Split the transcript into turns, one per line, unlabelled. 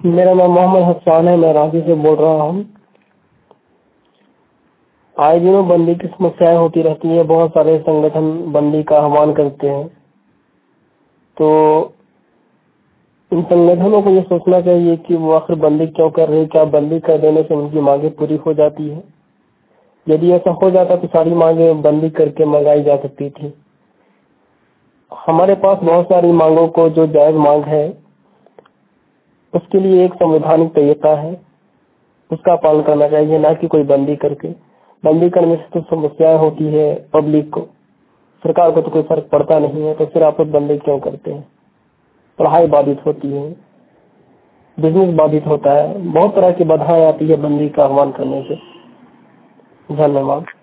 मेरा नाम मोहम्मद हसन है, मैं रांची से बोल रहा हूँ। आए दिनों बंदी की समस्याएं होती रहती है। बहुत सारे संगठन बंदी का आह्वान करते हैं, तो इन संगठनों को ये सोचना चाहिए कि वो आखिर बंदी क्यों कर रहे हैं। क्या बंदी कर देने से उनकी मांगे पूरी हो जाती है? यदि ऐसा हो जाता तो सारी मांगे बंदी करके मंगाई जा सकती थी। हमारे पास बहुत सारी मांगों को जो जायज मांग है उसके लिए एक संवैधानिक तरीका है, उसका पालन करना चाहिए, ना कि कोई बंदी करके। बंदी करने से तो समस्याएं होती है पब्लिक को, सरकार को तो कोई फर्क पड़ता नहीं है, तो फिर आप बंदी क्यों करते हैं? पढ़ाई बाधित होती है, बिजनेस बाधित होता है, बहुत तरह की बाधाएं आती है बंदी का आह्वान करने से। धन्यवाद।